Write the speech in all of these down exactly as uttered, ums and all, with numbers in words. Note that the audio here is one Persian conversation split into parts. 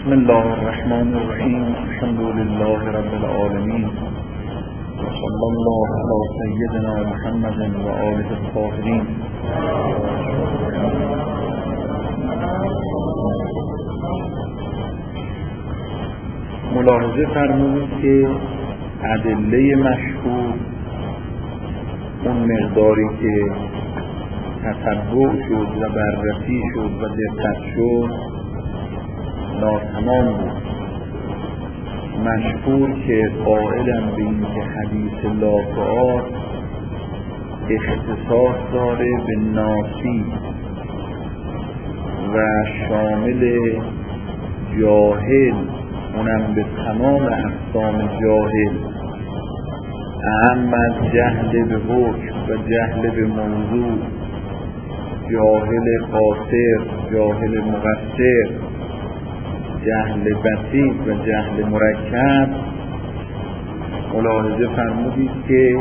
بسم الله الرحمن الرحیم. الحمد لله رب العالمین و صلی الله علی سیدنا محمد و آله الطاهرین. ملاحظه فرمودید که ادله مشهور اون مقداری که تتبع شد و بررسی شد و دقت شد ناتمام بود. مشهور که قائلن به این که حدیث لافعات اختصاص داره به ناسی و شامل جاهل، اونم به تمام اقسام جاهل، اهم از جهل به حکم و جهل به موضوع، جاهل قاصر، جاهل مقصر، جهل بسیط و جهل مرکب. ملاحظه فرمودید که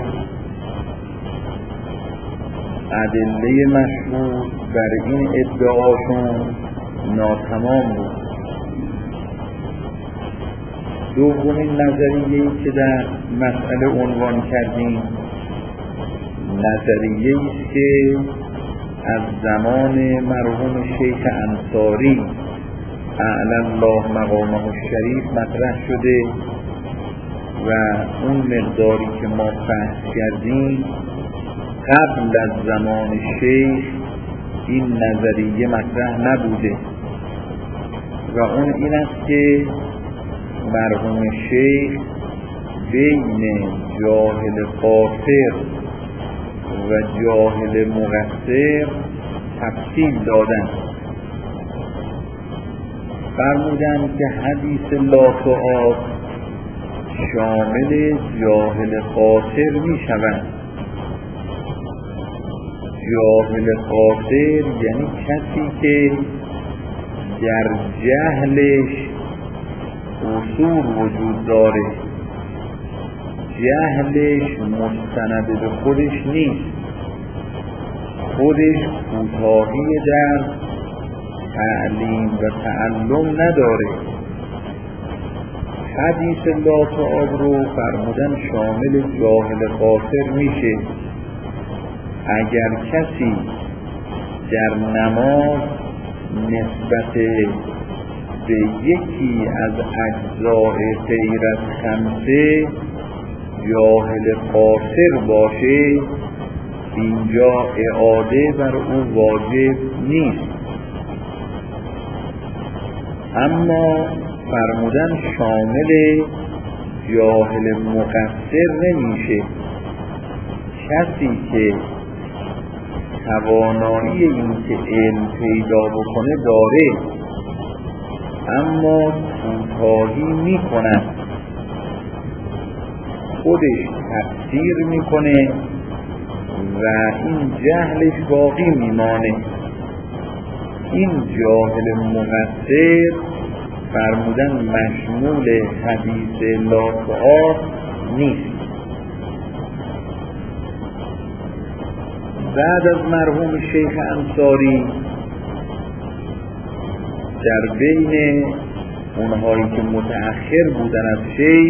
ادله مشهور بر این ادعاشون ناتمام بود. دومین نظریه‌ای که در مسئله عنوان کردیم نظریه‌ای است که از زمان مرحوم شیخ انصاری اعلی الله مقامه الشریف مطرح شده و اون مقداری که ما بحث کردیم قبل از زمان شیخ این نظریه مطرح نبوده و اون این است که مرحوم شیخ بین جاهل قاصر و جاهل مقصر تفصیل دادن. فرمودن که حدیث لافعات شامل جاهل قاصر می شود. جاهل قاصر یعنی کسی که در جهلش قصور وجود داره، جهلش مستند به خودش نیست، خودش کوتاهی در تعلیم و تعلم نداره. حدیث لافعات رو فرمودن شامل جاهل قاصر میشه. اگر کسی در نماز نسبت به یکی از اجزاء غیر از خمسه جاهل قاصر باشه اینجا اعاده بر او واجب نیست. اما فرمودن شامل جاهل مقصر نمیشه. کسی که توانایی این که علم پیدا بکنه داره اما کوتاهی میکنه، خودش تفسیر میکنه و این جهلش باقی میمانه، این جاهل مقصر فرمودن مشمول حدیث لافعات نیست. بعد از مرحوم شیخ انصاری در بین اونهایی که متأخر بودن از شیخ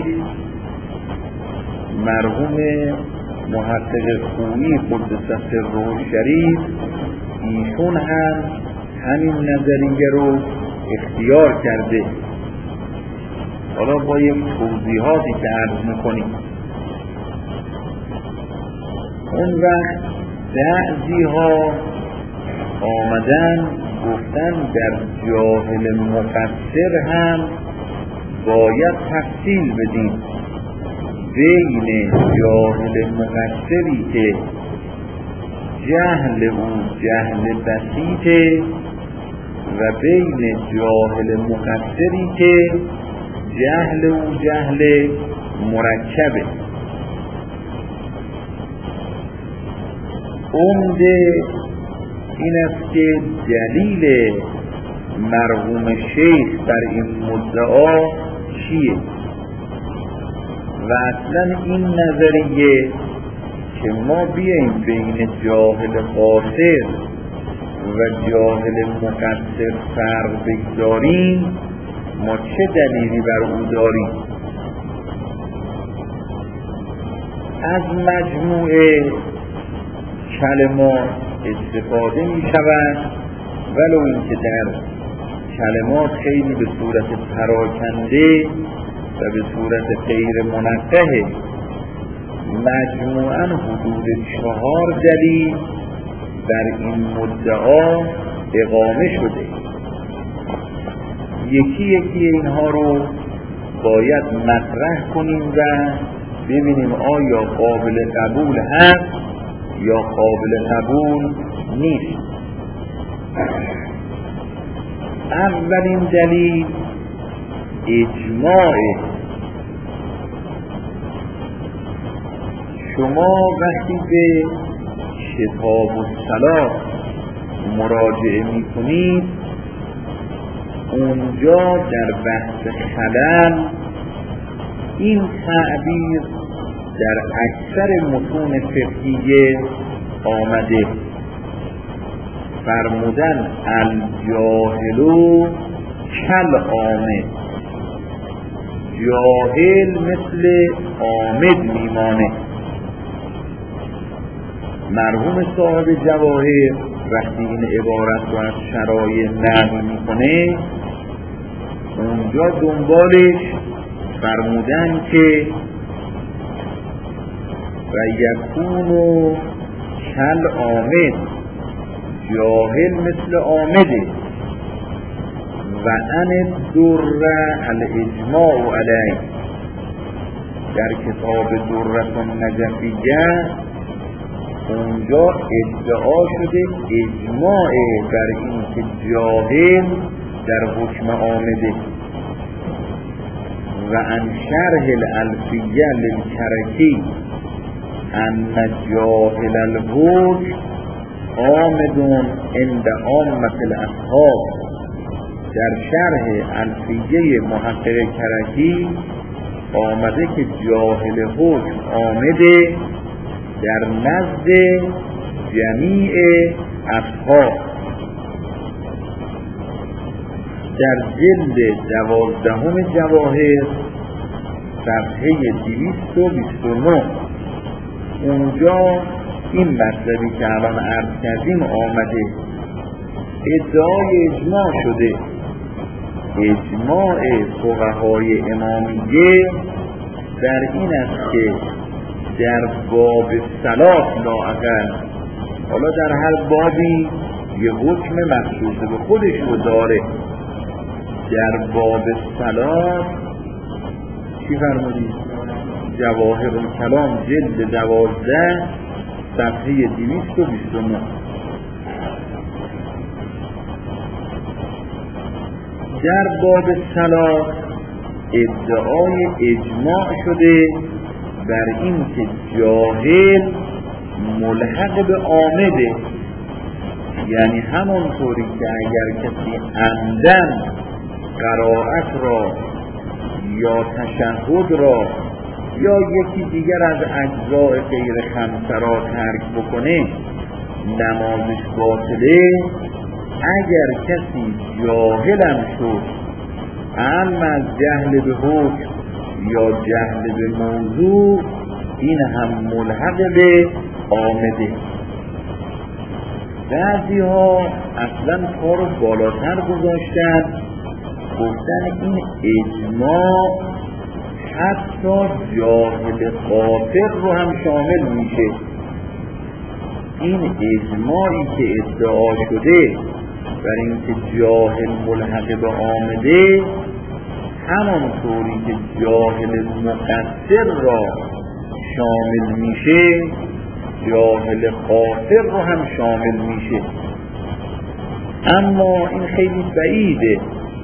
مرحوم محقق خویی قدس سره الشریف، ایشون هم همین نظریه رو اختیار کرده. حالا با یک توضیحاتی که عرض میکنیم. اون وقت بعضی ها آمدن گفتن در جاهل مقصر هم باید تفصیل بدیم بین جاهل مقصری که جهل او جهل بسیطه و بین جاهل مقصری که جهل او جهل مرکبه. عمده این است که دلیل مرحوم شیخ بر این مدعا چیه و اصلا این نظریه که ما بیاییم بین جاهل قاصر و جاهل مقصر فرق بگذاریم ما چه دلیلی بر او داریم؟ از مجموعه کلمات استفاده می شود، ولو اینکه در کلمات خیلی به صورت پراکنده و به صورت غیر منقه. مجموعاً حدود چهار دلیل در این مدعا اقامه شده. یکی یکی اینها رو باید مطرح کنیم و ببینیم آیا قابل قبول هست یا قابل قبول نیست. اولین دلیل اجماع. شما وقتی به کتاب الصلاة مراجعه می کنید، اونجا در بحث خلل این تعبیر در اکثر متون فقهیه آمده، فرمودن الجاهلو کل عامد، جاهل مثل عامد میمانه. مرحوم صاحب جواهر وقتی این عبارت رو از شرایع نقل میکنه، اونجا دنبالش فرمودن که و یکونو کل عامد، جاهل مثل عامده. و ان در الاجماع علیه، در کتاب درة النجفیه اونجا ادعا شده اجماع بر این که جاهل در حکم عامده. و ان شرح الالفیه للکرکی ان جاهل الحکم عامدون عند عامة الاصحاب، در شرح الفیه محقق کرکی آمده که جاهل حکم عامده در نزد جمیع اصحاب. در جلد دوازدهم جواهر صفحه دویست و بیست و نه اونجا این مطلبی که الان عرض کردیم آمده. ادعای اجماع شده. اجماع فقهای امامیه در این است که در باب صلاة لااقل، حالا در هر بابی یه حکم مخصوص به خودش رو داره، در باب صلاة چی فرمودید؟ جواهر الکلام جلد دوازده صفحه دویست و بیست و نه. در باب صلاة ادعای اجماع شده بر این که جاهل ملحق به عامده، یعنی همونطوری که اگر کسی عمدن قرائت را یا تشهد را یا یکی دیگر از اجزاء غیر خمسه را ترک بکنه نمازش باطله. اگر کسی جاهلم شد، اما از جهل به حکم یا جهل به موضوع، این هم ملحق به عامده. بعضی ها اصلا کار رو بالاتر گذاشتن، گفتن این اجماع حتی جاهل قاطع رو هم شامل میشه. این اجماعی که ادعا شده بر اینکه جاهل ملحق به عامده، همانطوری که جاهل مقصر را شامل میشه، جاهل قاصر رو هم شامل میشه. اما این خیلی بعیده.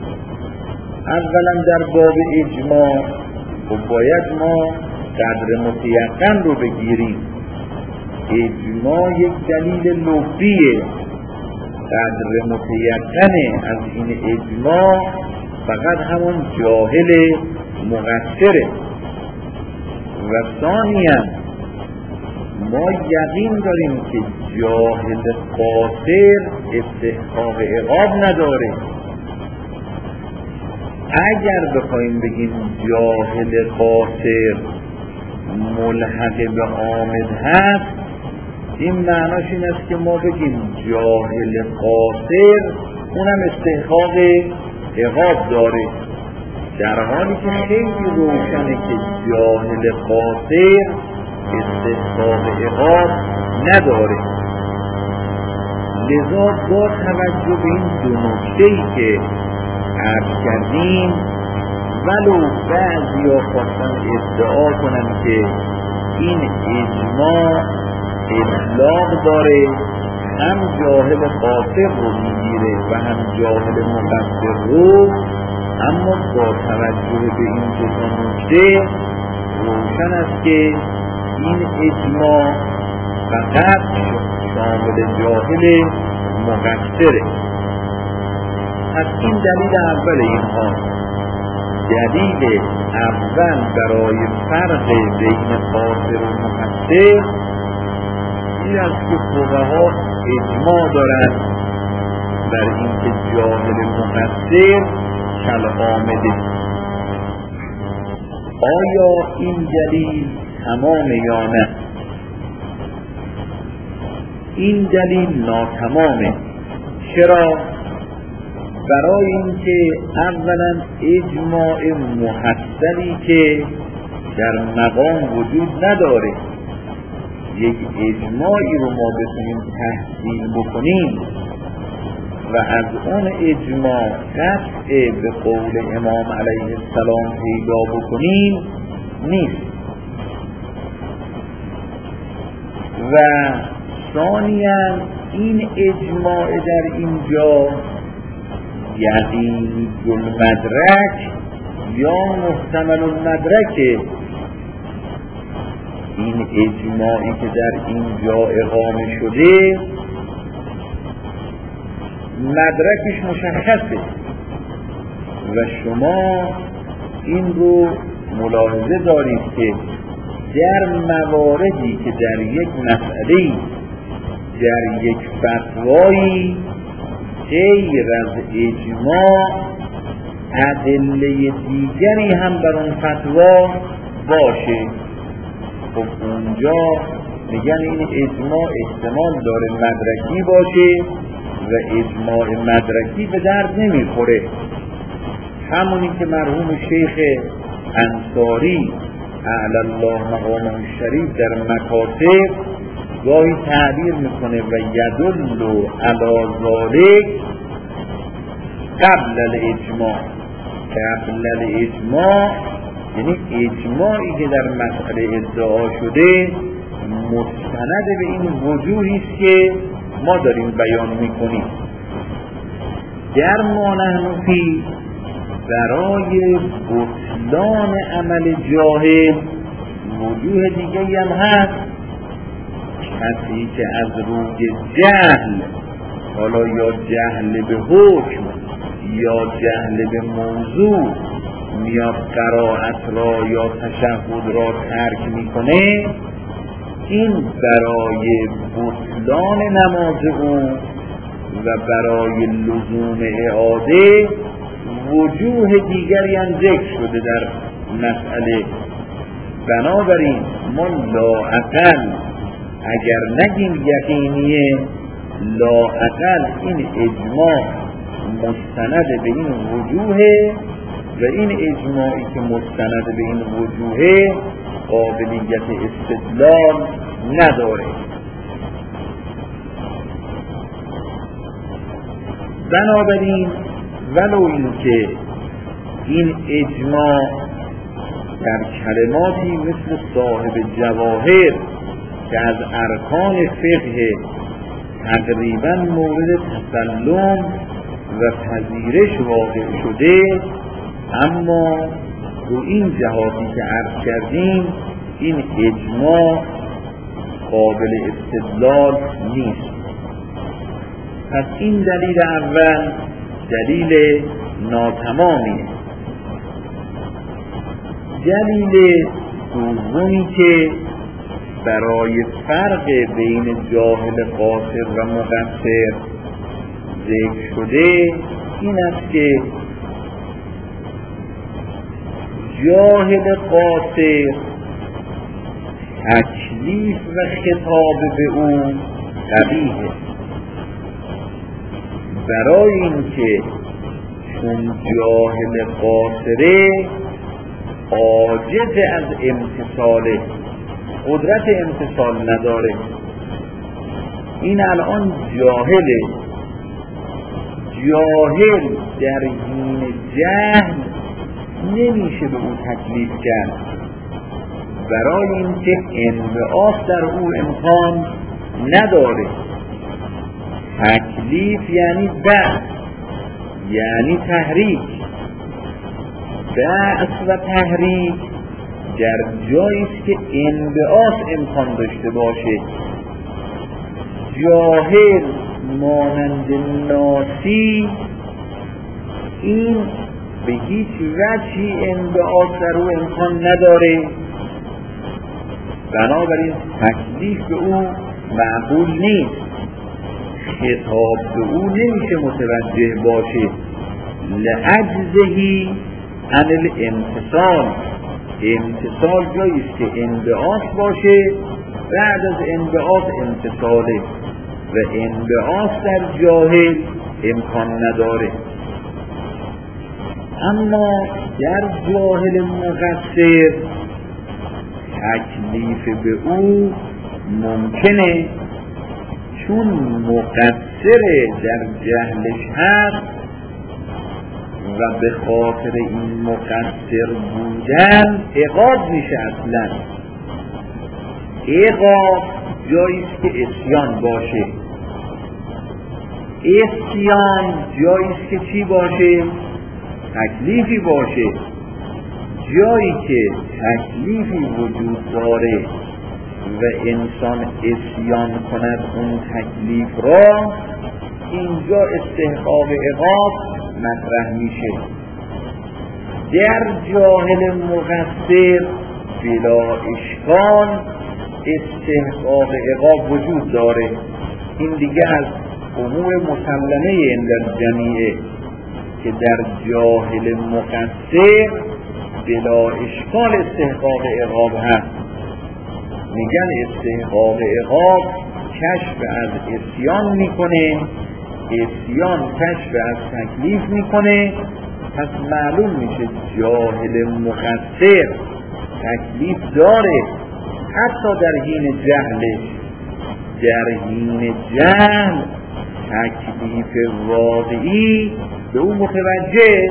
اولا در باب اجماع و باید ما قدر متیقن رو بگیریم. اجماع یک دلیل لفظیه. قدر متیقنه از این اجماع فقط همون جاهل مقصره. و ثانیاً ما یقین داریم که جاهل قاصر استحقاق عقاب نداره. اگر بخوایم بگیم جاهل قاصر ملحق به عامد هست، این معناش این است که ما بگیم جاهل قاصر اونم استحقاق عقاب داره، در حالی که خیلی روشنه که جاهل قاصر استحقاق عقاب نداره. لذا با توجه به این دو نکته‌ای که عرض کردیم، ولو بعضیا خواستن ادعا کنن که این اجماع اطلاق داره، هم جاهل قاصر رو میگیره و هم جاهل مقصر رو، اما با توجه به این دو نکته روشن است که این اجماع فقط شامل جاهل مقصره. پس این دلیل اول اینها. دلیل اول برای فرق بین قاصر و مقصر این است که فقها اجماع دارند در اینکه جاهل مقصر کالعامده. آیا این دلیل تمام یا نه؟ این دلیل ناتمامه. چرا؟ برای اینکه اولا اجماع محصلی که در مقام وجود نداره، یک اجماعی رو ما بتونیم تحصیل بکنیم و از اون اجماع قطع به قول امام علیه السلام پیدا بکنیم نیست. و ثانیاً این اجماع در اینجا یقین المدرک یا محتمل المدرک، این اجماعی که در اینجا اقامه شده مدرکش مشخصه و شما این رو ملاحظه دارید که در مواردی که در یک مسئله، در یک فتوایی غیر از اجماع ادله دیگری هم بر اون فتوا باشه، خب اونجا میگن این اجماع احتمال داره مدرکی باشه و اجماع مدرکی به درد نمیخوره. همونی که مرحوم شیخ انصاری اعلی الله مقامه الشریف در مکاتب گاهی تعبیر میکنه و یدل علی ذلک قبل الاجماع. قبل الاجماع یعنی اجماعی که در مسئله ادعا شده مستند به این وجوهی است که ما داریم بیان میکنیم. در ما نحن فی برای بطلان عمل جاهل وجوه دیگری هم هست. کسی که از روی جهل، حالا یا جهل به حکم یا جهل به موضوع، میاد قرائت را یا تشهد را ترک میکنه، این برای بطلان نماز اون و برای لزوم اعاده وجوه دیگری هم ذکر شده در مسئله. بنابراین ما لااقل اگر نگیم یقینیه، لااقل این اجماع مستند به این وجوه و این اجماعی که مستند به این وجوه قابلیت استدلال نداره. بنابراین ولو اینکه این اجماع در کلماتی مثل صاحب جواهر که از ارکان فقه تقریبا مورد تسلم و پذیرش واقع شده، اما رو این جهاتی که عرض کردیم این اجماع قابل استدلال نیست. پس این دلیل اول دلیل ناتمامیه. دلیل دومی که برای فرق بین جاهل قاصر و مقصر ذکر شده این است که جاهل قاصر تکلیف و خطاب به او قبیحه، برای اینکه چون جاهل قاصره عاجز از امتثاله، قدرت امتثال نداره. این الان جاهله، جاهل در حین جهل نمیشه به او تکلیف کرد، برای اینکه انبعاث در او امکان نداره. تکلیف یعنی بعث، یعنی تحریک. بعث و تحریک در جایی است که انبعاث امکان داشته باشه. جاهل مانند ناسی این به هیچ وجهی انبعاث در او امکان نداره، بنابراین تکلیف به او معقول نیست، خطاب به او نمیشه متوجه باشه، لعجزهی عن الامتصال. امتصال جایی است که انبعاث باشه، بعد از انبعاث امتصاله و انبعاث در جاهل امکان نداره. اما در جاهل مقصر تکلیف به او ممکنه، چون مقصر در جهلش هست و به خاطر این مقصر بودن عقاب میشه. اصلا عقاب جاییست که اسیان باشه، اسیان جاییست که چی باشه؟ تکلیفی باشه. جایی که تکلیفی وجود داره و انسان اسیان کند اون تکلیف را، اینجا استحقاق عقاب مطرح میشه. در جاهل مقصر بلا اشکال استحقاق عقاب وجود داره. این دیگه از امور مسلمه این در جمیعه که در جاهل مقصر بلا اشکال استحقاق عقاب هست. میگن استحقاق عقاب کشف از اسیان میکنه، اسیان کشف از تکلیف میکنه، پس معلوم میشه جاهل مقصر تکلیف داره حتی در حین جهلش. در حین جهل تکلیف واقعی به اون متوجه،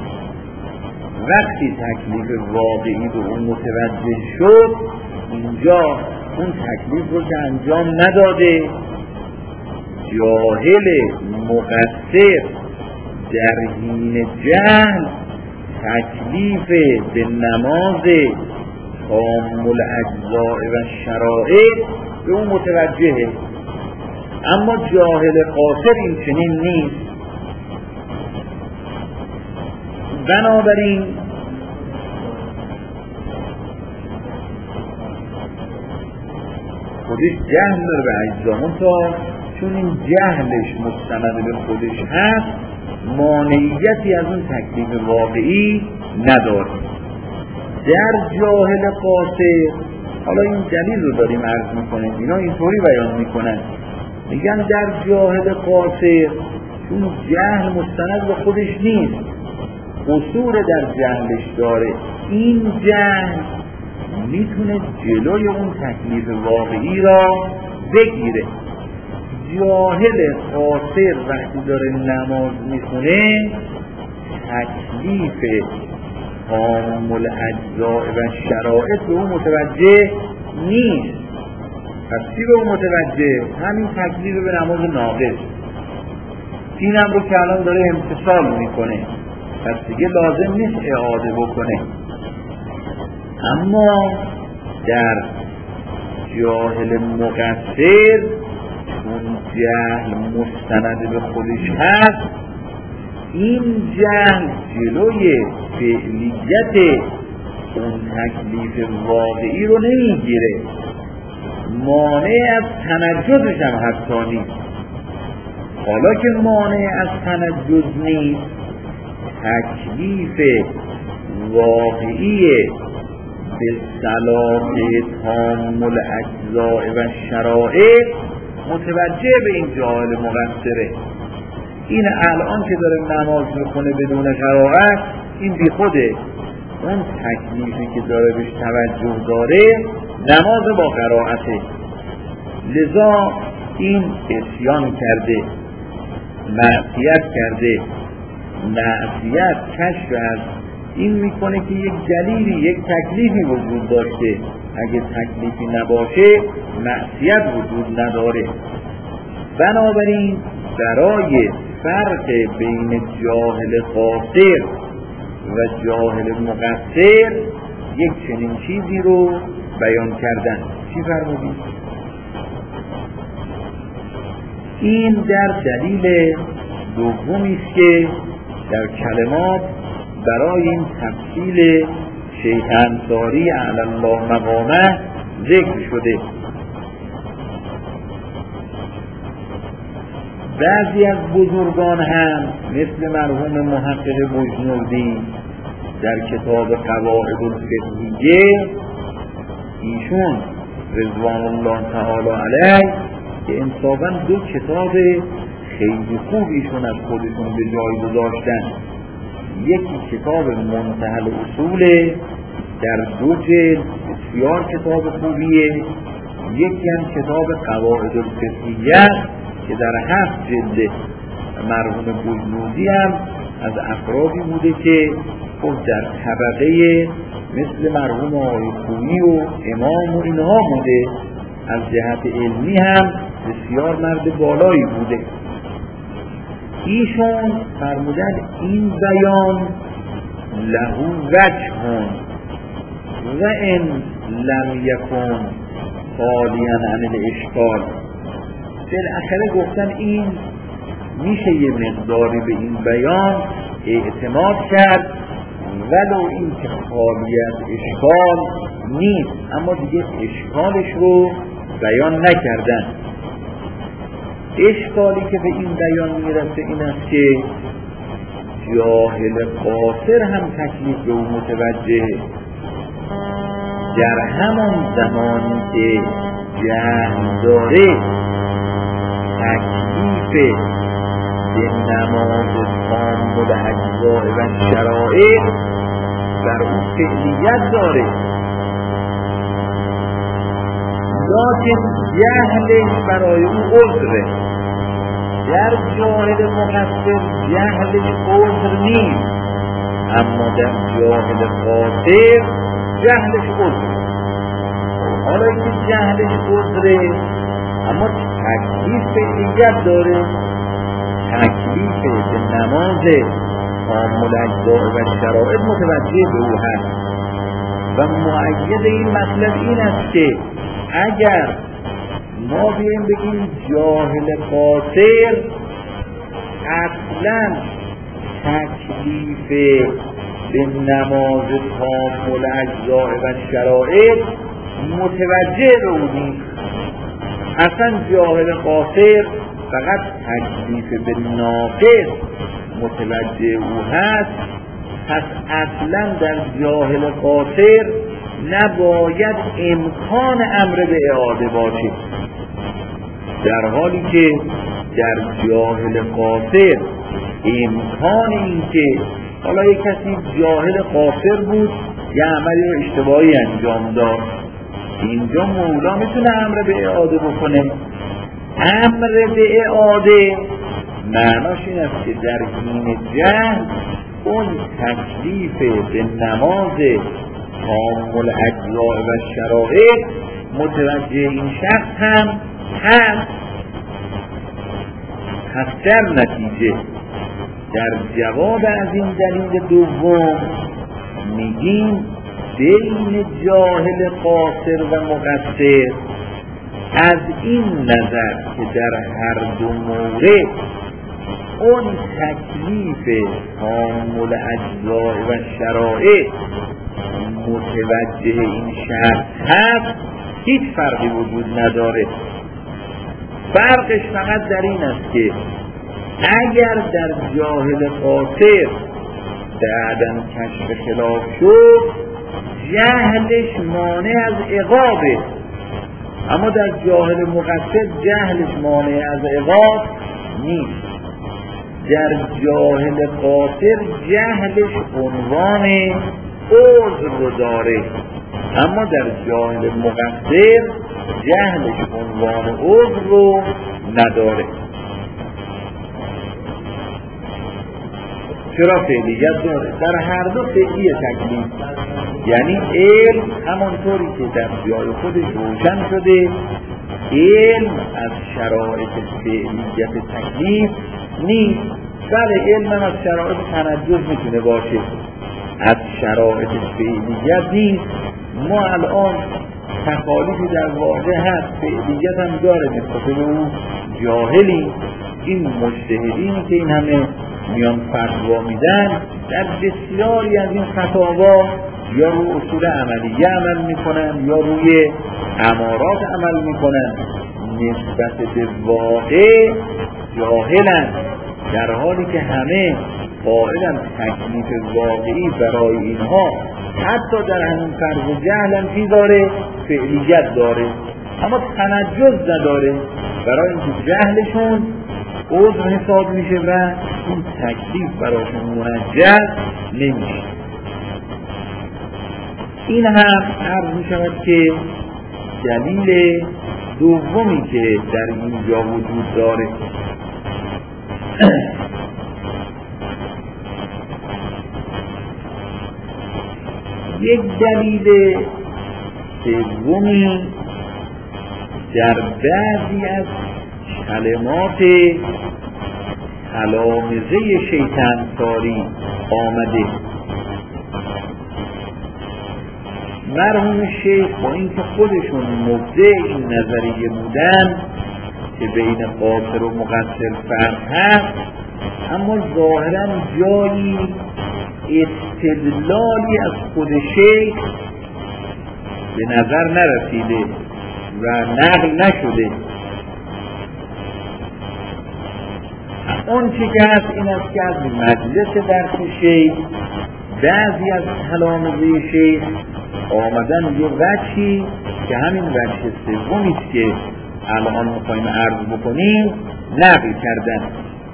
وقتی تکلیف واقعی به اون متوجه شد، اینجا اون تکلیف رو که انجام نداده. جاهل مقصر در حین جهل تکلیف به نماز تام الاجزاء و شرائط به اون متوجهه، اما جاهل قاصر این چنین نیست. بنابراین خودش جهل داره به اجزامون، تا چون این جهلش مستند به خودش هست مانعیتی از اون تکلیف واقعی نداره. در جاهل قاصر، حالا این دلیل رو داریم عرض میکنیم، اینا اینطوری بیان میکنن، میگن در جاهل قاصر چون جهل مستند به خودش نیست، قصور در جهلش داره، این جهل میتونه جلوی اون تکلیف واقعی را بگیره. جاهل قاصر وقتی داره نماز میخونه تکلیف تام الاجزاء و شرائط به اون متوجه نیست. پس چی به اون متوجه؟ همین تکلیف به نماز ناقص، این هم رو که الان داره امتثال میکنه، پس دیگه لازم نیست اعاده بکنه. اما در جاهل مقصر اون جهل مستند به خودش هست، این جهل جلوی فعلیت اون تکلیف واقعی رو نمیگیره، مانع از تنجدش هم حتی نیست. حالا که مانع از تنجد نیست، تکلیف واقعی به صلاح تامل اجزاء و شرائع متوجه به این جاهل مقصره. این الان که داره نماز میخونه بدون قرائت این بی خوده، اون تکلیفی که داره بهش توجه داره نماز با قرائته. لذا این عصیان کرده، معصیت کرده. معصیت کشف از این میکنه که یک دلیلی، یک تکلیفی وجود داشته. اگه تکلیفی نباشه معصیت وجود نداره. بنابراین برای فرق بین جاهل قاصر و جاهل مقصر یک چنین چیزی رو بیان کردن. چی فرمودید؟ این در دلیل دومی است که در کلمات برای این تفصیل شیخ انصاری اعلی الله مقامه ذکر شده. بعضی از بزرگان هم مثل مرحوم محقق بجنوردی در کتاب قواعد الفقهیه، ایشون رضوان الله تعالی علیه که انصافاً دو کتاب خیلی خوب ایشون از خودشون به جای گذاشتن. یکی کتاب منتهی الاصول در دو جلد بسیار کتاب خوبیه، یکی هم کتاب قواعد الفقهیه که در هفت جلد. مرحوم بجنوردی هم از افرادی بوده که خود در طبقه مثل مرحوم آقای خویی و امام و اینها بوده، از جهت علمی هم بسیار مرد بالایی بوده. ایشون فرمودن این بیان لهو وجه و ان لم یکن خالیا عن الاشکال. بالاخره گفتن این میشه یه مقداری به این بیان اعتماد کرد ولو این که خالی از اشکال نیست، اما دیگه اشکالش رو بیان نکردن. اشکالی که به این بیان میرسه این است که جاهل قاصر هم تکلیف به اون متوجه. در همان زمانی که جهل داره تکلیف به نماز کامل اجزاء و شرائع بر اون فعلیت داره، لیکن جهلش برای اون عذره. در جاهل مقصر جهلش عذر نیست، اما در جاهل قاصر جهلش عذره. حالا که جهلش عذره اما تکلیف فعلیت داره، تکلیف به نماز کامل اجزاء و شرائع متوجه به او هست. و مؤید این مطلب این است که اگر ما بیاییم بگیم جاهل قاصر اصلا تکلیف به نماز کامل اجزاء و شرائع متوجه به او نیست، اصلا جاهل قاصر فقط تکلیف به ناقص متوجه او هست، پس اصلا در جاهل قاصر نباید امکان امر به اعاده باشه، در حالی که در جاهل قاصر امکان این که حالا یک کسی جاهل قاصر بود یه عملی رو اشتباهی انجام داد، اینجا مولا میتونه امر به اعاده بکنه. امر به اعاده معناش این است که در این جهل اون تکلیف به نماز کامل اجزاء و شرائع متوجه این شخص هم هست. پس در نتیجه در جواب از این دلیل دوم میگیم بین جاهل قاصر و مقصر از این نظر که در هر دو مورد اون تکلیف کامل اجزاء و شرائع متوجه این شخص هست هیچ فرقی وجود نداره. فرقش فقط در این است که اگر در جاهل قاصر بعدم کشف خلاف شد، جهلش مانع از عقابه. اما در جاهل مقصر جهلش مانع از عقاب نیست. در جاهل قاصر جهلش عنوان عذر رو داره، اما در جاهل مقصر جهلش عنوان عذر رو نداره. چرا فعلیت داره؟ در هر دو فعلی تکلیف، یعنی علم همانطوری که در جای خودش روشن شده، علم از شرایط فعلیت تکلیف نیست. بله علم هم از شرایط تنجز میتونه باشه، از شرایط فعلیت نیست. ما الان تکالیفی در واقع هست، فعلیت هم داره، نسبت به اون جاهلی. این مجتهدینی که این همه میان فتوا میدن، در بسیاری از این فتاوا یا روی اصول عملیه عمل میکنن یا روی امارات عمل میکنن، نسبت به واقع جاهلن، در حالی که همه قائلن تکلیف واقعی برای اینها حتی در همین فرض جهل هم چی داره؟ فعلیت داره، اما تنجز نداره، برای اینکه جهلشون عذر حساب میشه و این تکلیف براشون منجز نمیشه. این هم عرض میشود که دلیل دومی که در اینجا وجود داره. یک دلیل سومی در بعضی از کلمات تلامذه شیطان کاری آمده. مرحوم شیخ با اینکه خودشون مبدع این نظریه بودن که بین قاصر و مقصر فرق هست، اما ظاهرا جایی استدلالی از خود شیخ به نظر نرسیده و نقل نشده. اون چی که هست این است که از مجلس درس شیخ بعضی از تلامذه شیخ آمدن یه وجهی که همین وجه سومی است که الان میخوایم عرض بکنیم نقل کردن.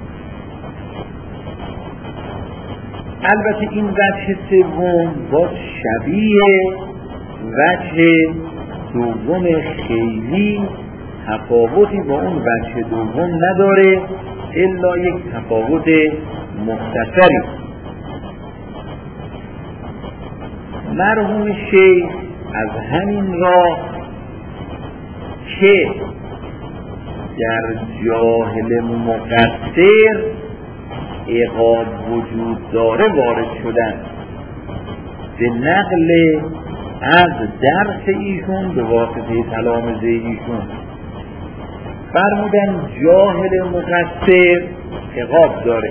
البته این وجه سوم با شبیه وجه دوم خیلی تفاوتی با اون وجه دوم نداره، الا یک تفاوت مختصری. مرحوم شیخ از همین راه که در جاهل مقصر عقاب وجود داره وارد شدن، به نقل از درس ایشون به واسطه تلامذه ایشون فرمودن جاهل مقصر عقاب داره.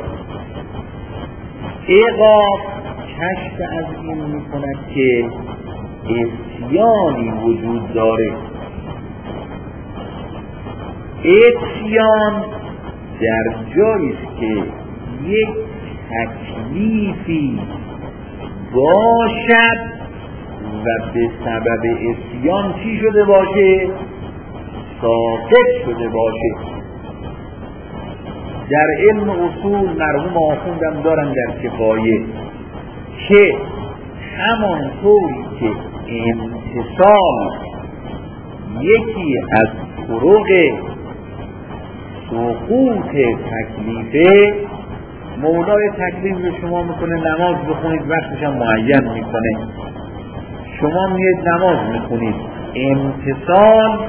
عقاب کشف از این میکند که عصیانی وجود داره. عصیان در جایی است که یک تکلیفی باشد و به سبب عصیان چی شده باشه؟ ساقط شده باشه. در علم اصول مرحوم آخوندم دارن در کفایه که همانطوری که امتصال یکی از طرق سقوط تکلیفه، مولای تکلیف به شما میکنه نماز بخونید، وقتش هم معین میکنه، شما میید نماز میخونید، امتصال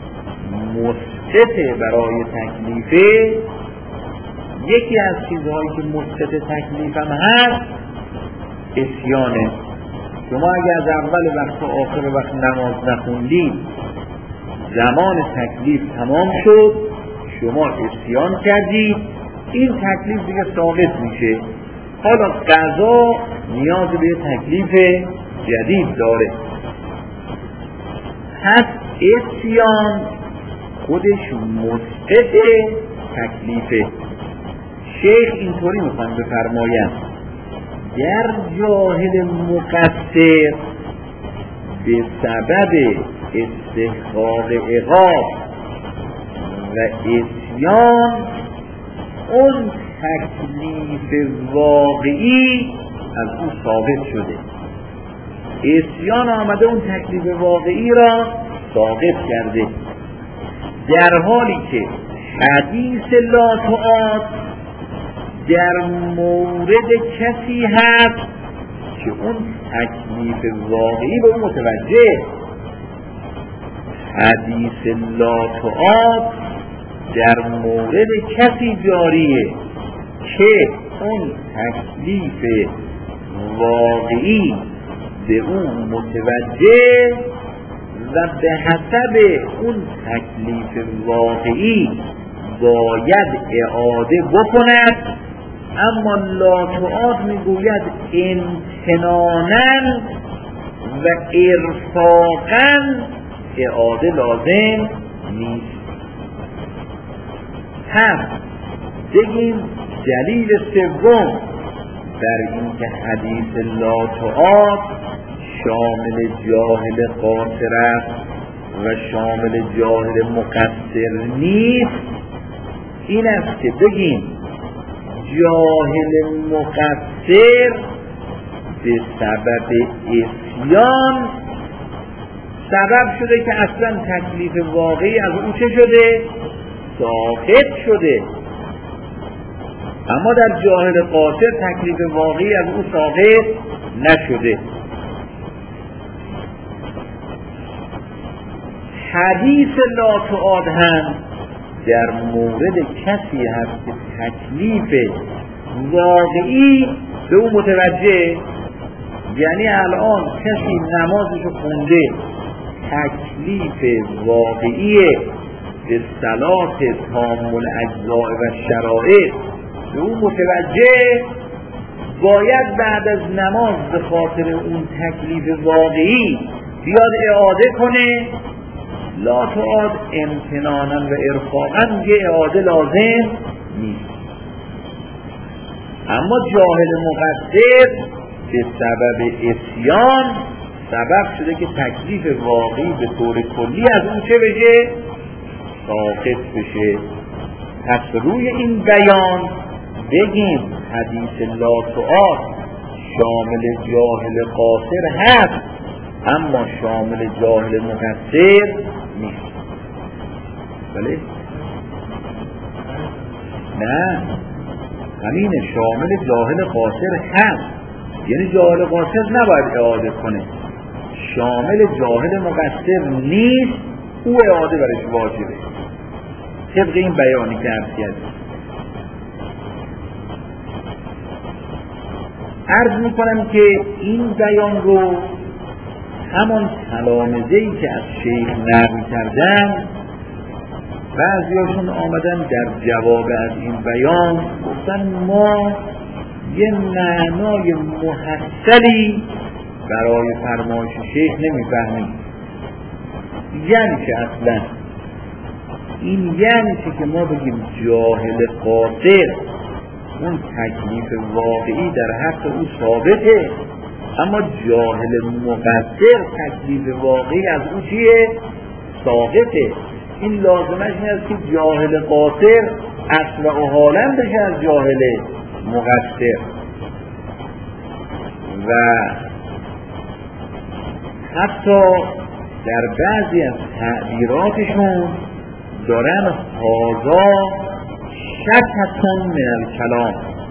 مثبت برای تکلیفه. یکی از چیزهایی که مثبت تکلیف هم هست عصیانه. شما اگر از اول وقت تا آخر وقت نماز نخوندید، زمان تکلیف تمام شد، شما عصیان کردید، این تکلیف دیگه ساقط میشه. حالا قضا نیاز به تکلیف جدید داره. پس عصیان خودش مثبت تکلیفه. شیخ اینطوری میخوان بفرماین اگر جاهل مقصر به سبب استحقاق عقاب و عصیان اون تکلیف واقعی از او ثابت شده، عصیان آمده اون تکلیف واقعی را ثابت کرده، در حالی که حدیث لا تعاد در مورد کسی هست که اون تکلیف واقعی به اون متوجه. حدیث لا تعاد در مورد کسی جاریه که اون تکلیف واقعی به اون متوجه و به حسب اون تکلیف واقعی باید اعاده بکند، اما لا تعاد میگوید امتنانا و ارفاقا اعاده لازم نیست. هم بگیم دلیل سوم در این که حدیث لا تعاد شامل جاهل قاصر است و شامل جاهل مقصر نیست این است که بگیم جاهل مقصر به سبب عصیان سبب شده که اصلا تکلیف واقعی از او چه شده؟ ساقط شده، اما در جاهل قاصر تکلیف واقعی از او ساقط نشده. حدیث لا تعاد هم در مورد کسی هست که تکلیف واقعی به او متوجه، یعنی الان کسی نمازشو خونده تکلیف واقعی به صلاة تام الاجزاء و شرائط به او متوجه، باید بعد از نماز به خاطر اون تکلیف واقعی بیاد اعاده کنه. لا تعاد امتنانا و ارفاقا یه اعاده لازم نیست، اما جاهل مقصر به سبب عصیان سبب شده که تکلیف واقعی به طور کلی از اون چه بشه؟ ساقط بشه. پس روی این بیان بگیم حدیث لا تعاد شامل جاهل قاصر هست اما شامل جاهل مقصر نیست. بله؟ نه، همین شامل جاهل قاصر هست، یعنی جاهل قاصر نباید اعاده کنه، شامل جاهل مقصر نیست، او اعاده برش واجبه طبق این بیانی که عرض کردیم. عرض میکنم که این بیان رو همان تلامذه‌ای که از شیخ نقل کردن بعضیاشون آمدن در جواب از این بیان گفتن ما یه معنای محصلی برای فرمایش شیخ نمیفهمیم. یعنی که اصلا این یعنی که ما بگیم جاهل قاصر اون تکلیف واقعی در حق او ثابته، اما جاهل مقصر تکلیف واقعی از او چیه؟ ساقطه. این لازمش این است که جاهل قاصر اصل و حالا بشه از جاهل مقصر. و حتی در بعضی از تعبیراتشون دارن هذا شکتون من الکلام.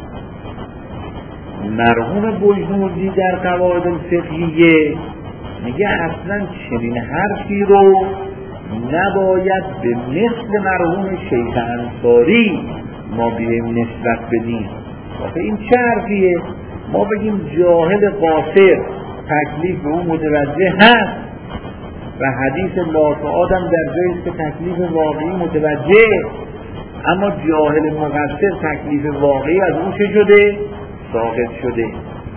مرحوم بجنوردی در قواعد الفقهیه میگه اصلا چنین حرفی رو نباید به مثل مرحوم شیخ انصاری ما بیم نسبت بدیم. آخه این چه حرفیه؟ ما بگیم جاهل قاصر تکلیف به اون متوجه هست و حدیث لا تعاد هم در جایی است که تکلیف واقعی متوجه، اما جاهل مقصر تکلیف واقعی از اون چه شده؟ ساقط شده.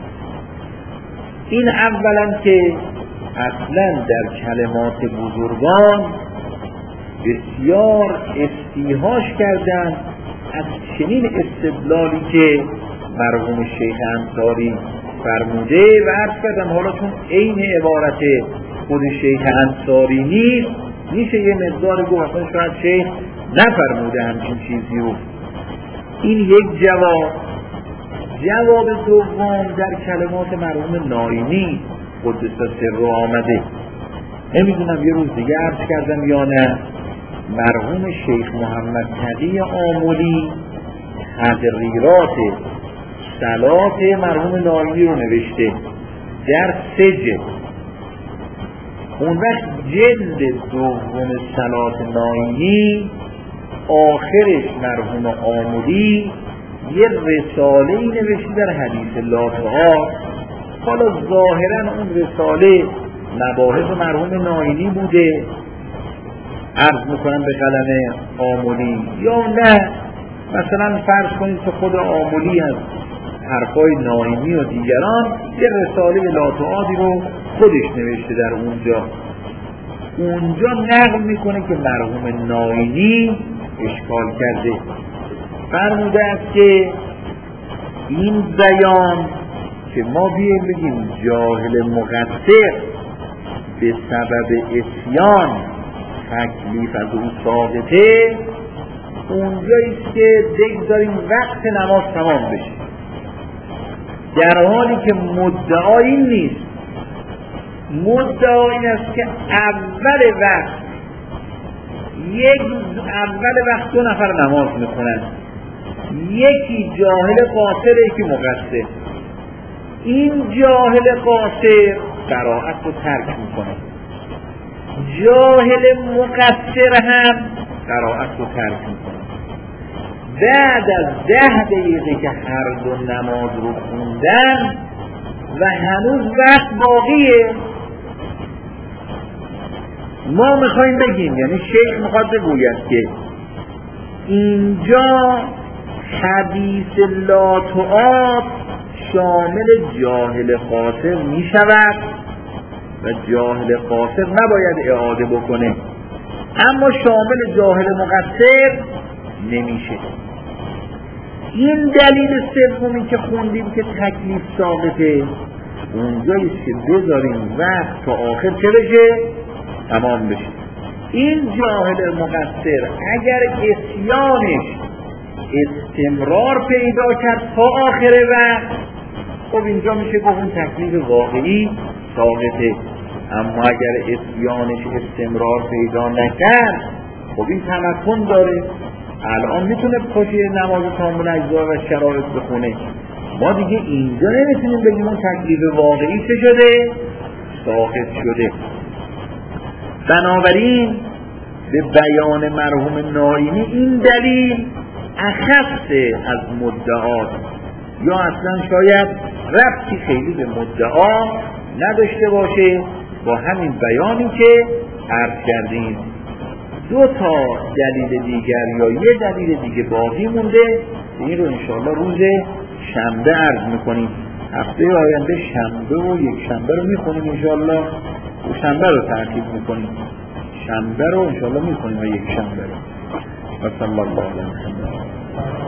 این اولا که اصلا در کلمات بزرگان بسیار استیحاش کردن از چنین استدلالی که مرحوم شیخ انصاری فرموده و عرض کردم حالا چون عین عبارت خود شیخ انصاری نیست میشه یه مقدار گفت اصلا شاید شیخ نفرموده همچین چیزی رو. این یک جواب. جواب دوم در کلمات مرحوم ناینی قدس سر آمده. نمیدونم یه روز دیگه عرض کردم یا نه، مرحوم شیخ محمد تقی آملی تقریرات صلات مرحوم ناینی رو نوشته در سه جلد. اون وقت جلد دوم صلات ناینی آخرش مرحوم آملی یه رساله ای نوشته در حدیث لاتعات. حالا ظاهرا اون رساله مباحث مرحوم ناینی بوده عرض میکنم به قلم آملی، یا نه مثلا فرض کنید که خود آملی از حرفای ناینی و دیگران یه رساله لاتعاتی رو خودش نوشته در اونجا. اونجا نقل میکنه که مرحوم ناینی اشکال کرده، فرموده است که این بیان که ما بیاییم بگیم جاهل مقصر به سبب اسیان تکلیف از اون ساقطه، اونجاییست که بگذاریم وقت نماز تمام بشه، در حالی که مدعا این نیست. مدعا این است که اول وقت یک اول وقت دو نفر نماز میکنن، یکی جاهل قاصر یکی مقصر. این جاهل قاصر قرائت رو ترک میکنه، جاهل مقصر هم قرائت رو ترک میکنه. بعد از ده دقیقه که هر دو نماز رو خوندن و هنوز وقت باقیه، ما میخواییم بگیم، یعنی شیخ میخواد بگوید که اینجا حدیث لاتعات شامل جاهل قاصر میشود و جاهل قاصر نباید اعاده بکنه، اما شامل جاهل مقصر نمیشه. این دلیل سومی که خوندیم که تکلیف ساقطه، اونجاییست که بذاریم وقت تا آخر چه بشه؟ تمام بشه. این جاهل مقصر اگر اسیانش استمرار پیدا کرد تا آخر وقت، خب اینجا میشه گفت اون تکلیف واقعی ساقطه. اما اگر اسیانش استمرار پیدا نکرد، خب این تمکن داره، الان میتونه پاشه نماز کامل اجزا و شرایط بخونه. ما دیگه اینجا نمیتونیم بگیم اون تکلیف واقعی چه شده؟ ساقط شده. بنابراین به بیان مرحوم ناینی این دلیل اخص از مدعات، یا اصلا شاید ربطی خیلی به مدعا نداشته باشه با همین بیانی که عرض کردیم. دو تا دلیل دیگر یا یه دلیل دیگه باقی مونده، این رو انشاءالله روز شنبه عرض میکنیم. هفته آینده شنبه و یک شنبه رو میخونیم انشاءالله، و شنبه رو ترتیب میکنیم، شنبه رو انشاءالله میخونیم و یک شنبه رو. و صلی الله علیه و سلم.